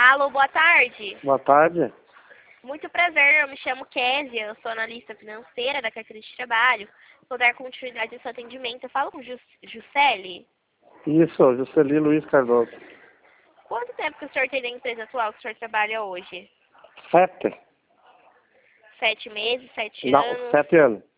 Alô, boa tarde. Boa tarde. Muito prazer, eu me chamo Kézia, eu sou analista financeira da carteira de trabalho. Vou dar continuidade ao seu atendimento. Eu falo com Jusceli. Isso, Jusceli Luiz Cardoso. Quanto tempo que o senhor tem na empresa atual que o senhor trabalha hoje? 7. 7 meses, 7 Não, anos? 7 anos.